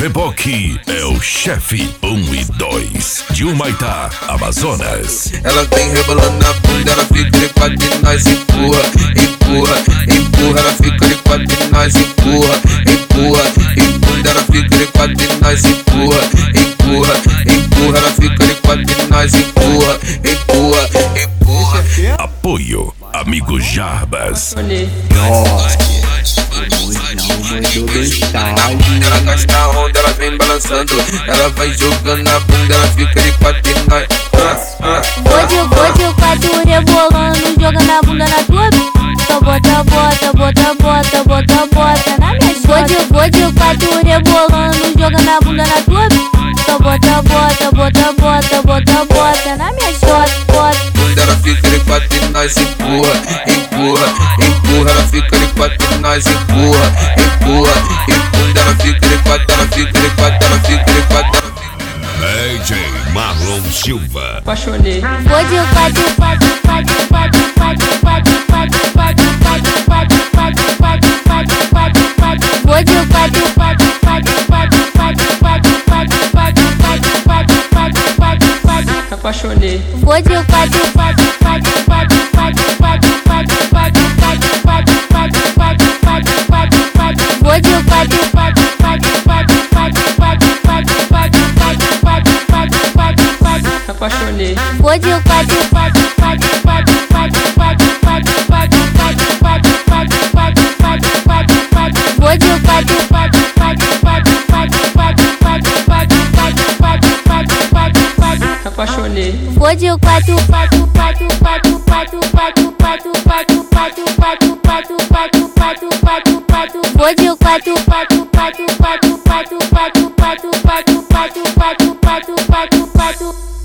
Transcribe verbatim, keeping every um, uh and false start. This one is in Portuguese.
Reboque é o chefe um e dois de Humaitá, Amazonas. Ela vem rebolando na bunda, ela fica de quatro e nós empurra, empurra, empurra. Ela fica de quatro e nós empurra, empurra, empurra. Ela fica de quatro e nós empurra, empurra, empurra. Ela fica de quatro e nós empurra, empurra, empurra. Apoio Amigo Jarbas. Ela gasta a onda, ela vem balançando. Ela vai jogando na bunda, ela fica de quatro e nós. Vou de, vou de quatro rebolando, jogando a bunda na tua. Só bota, bota, bota, bota, bota, bota na minha chota. Vou de, vou de quatro rebolando, jogando a bunda na tua. Só bota, bota, bota, bota, bota, bota na minha chota, bota. Ela fica de quatro e nós empurra, empurra, empurra. Ela fica de quatro e nós empurra, empurra, empurra. Ela fica de quatro, ela fica de quatro, ela fica de quatro. D J Marlon Silva. Apaixonei. Vou de quatro, quatro, quatro, quatro, quatro, quatro, quatro, quatro, quatro, quatro, quatro, quatro, quatro, quatro, quatro. Vou de quatro, quatro, quatro, quatro, quatro, quatro, quatro, quatro, quatro, quatro, quatro, quatro, quatro. Apaixonei. Vou de quatro, quatro, quatro, quatro, quatro, quatro, quatro, quatro, quatro, quatro, quatro, quatro, quatro, quatro, quatro. Vou de quatro, quatro, quatro, quatro, quatro, quatro, quatro, quatro, quatro, quatro, quatro, quatro, quatro. Apaixonei. Vou de quatro, quatro, quatro, quatro, quatro, quatro, quatro, quatro, quatro, quatro, quatro, quatro, quatro, quatro, quatro. Vou de quatro, quatro, quatro, quatro, quatro, quatro, quatro, quatro, quatro, quatro, quatro, quatro, quatro. Apaixonei. Vou de quatro, quatro, quatro, quatro, quatro, quatro, quatro, quatro, quatro, quatro, quatro, quatro, quatro, quatro, quatro. Vou de quatro, quatro, quatro, quatro, quatro, quatro, quatro, quatro, quatro, quatro, quatro, quatro, quatro.